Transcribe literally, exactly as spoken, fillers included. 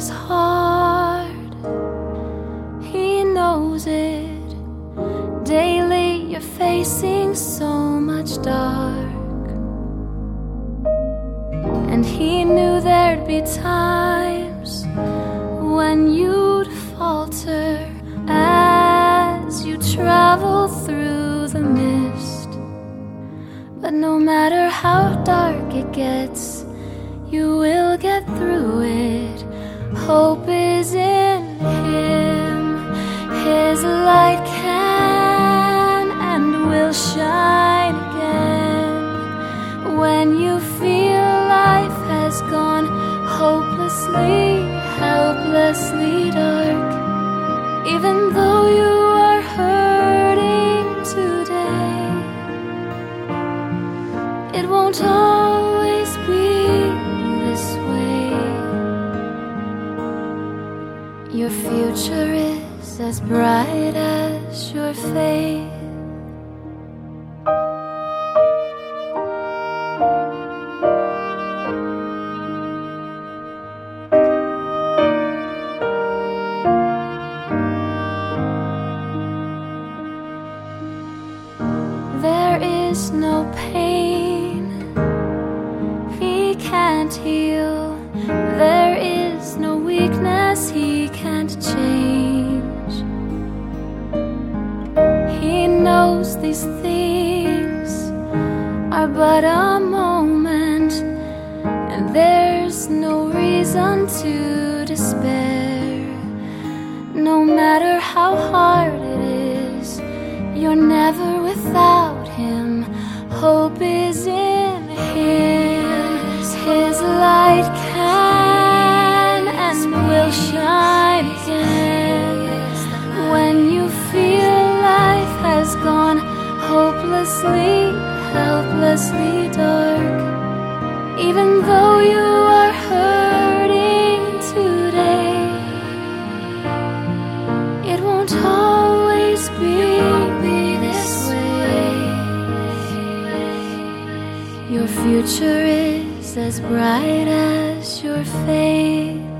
is hard, he knows it. Daily you're facing so much dark, and he knew there'd be times when you'd falter as you travel through the mist. But no matter how dark it gets, you will get through it. Hope is in him. His light can and will shine again. When you feel life has gone hopelessly, helplessly dark, even though you are hurting today, it won't always be this way. Your future is as bright as your faith. There is no pain he can't heal. There is no weakness he can't change. He knows these things are but a moment, and there's no reason to despair. No matter how hard it is, you're never without him. Hope is in him. His light can and will shine again. When you feel life has gone hopelessly, helplessly dark, even though you are hurting today, it won't always be this way. Your future is as bright as your faith.